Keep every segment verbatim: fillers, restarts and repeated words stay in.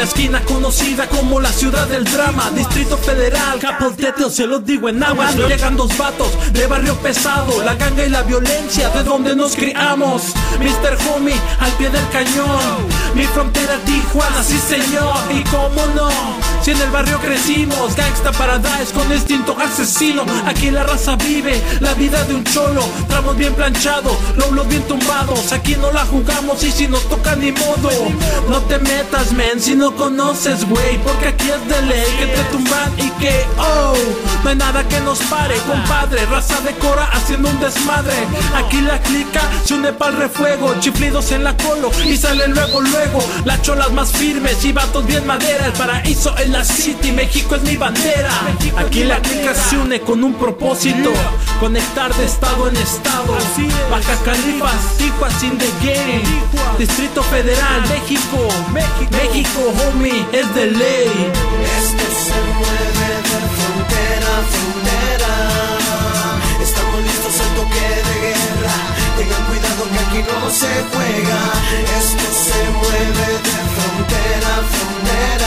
la esquina conocida como la ciudad del drama, Distrito Federal, Capoltetel, se lo digo en aguas. Llegan dos vatos de barrio pesado, la ganga y la violencia de donde nos criamos. mister Homie al pie del cañón, mi frontera Tijuana, sí señor. Y cómo no, si en el barrio crecimos, Gangsta Paradise con instinto asesino. Aquí la raza vive la vida de un cholo, tramos bien planchados, lobos bien tumbados. Aquí no la jugamos y si nos toca ni modo. No te metas, men, si no conoces, güey, porque aquí es de ley que te tumban y que, oh, no hay nada que nos pare, compadre. Raza de Cora haciendo un desmadre. Aquí la clica se une pa'l refuego, chiflidos en la colo y salen luego, luego las cholas más firmes y vatos bien madera. El paraíso en la city, México es mi bandera. Aquí la clica se une con un propósito, conectar de estado en estado. Baja Califas, Tijuas in the game, Distrito Federal, México, México, homie, es de ley. Esto se mueve de frontera a frontera. Estamos listos al toque de guerra. Tengan cuidado que aquí no se juega. Esto se mueve de frontera a frontera.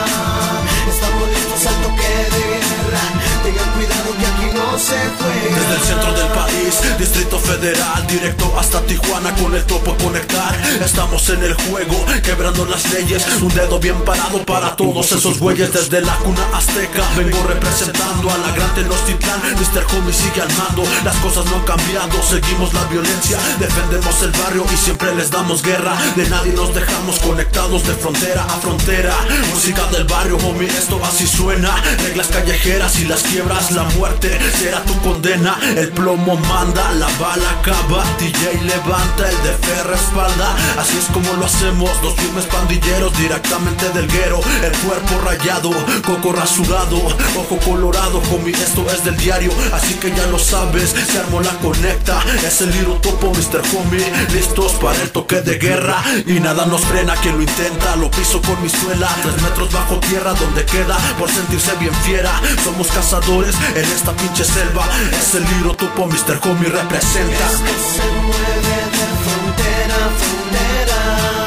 Estamos listos al toque de guerra. Tengan cuidado que aquí no se juega. Desde el centro del país, Distrito Federal, directo hasta Tijuana con el topo a conectar. Estamos en el juego, quebrando las leyes. Un dedo bien parado para todos esos güeyes. Desde la cuna azteca vengo representando a la gran Tenochtitlán. mister Homie sigue al mando, las cosas no han cambiado. Seguimos la violencia, defendemos el barrio y siempre les damos guerra. De nadie nos dejamos, conectados de frontera a frontera. Música del barrio, homie, esto así suena. Reglas callejeras y las quiebras, la muerte será tu condena. El plomo manda, la bala acaba, D J levanta, el de fe respalda. Así es como lo hacemos, dos firmes pandilleros directamente del guero. El cuerpo rayado, coco rasurado, ojo colorado, homie, esto es del diario. Así que ya lo sabes, se armó la conecta. Es el Little Topo, mister Homie, listos para el toque de guerra. Y nada nos frena, quien lo intenta, lo piso con mi suela. Tres metros bajo tierra, donde queda por sentirse bien fiera. Somos cazadores en esta pinche selva. Es el Little Topo, mister Homie representa. Esto se mueve de frontera a frontera.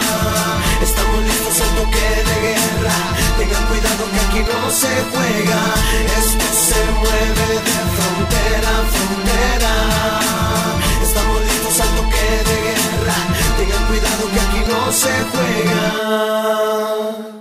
Estamos listos al toque de guerra. Tengan cuidado que aquí no se juega. Esto se mueve de frontera a frontera. Estamos listos al toque de guerra. Tengan cuidado que aquí no se juega.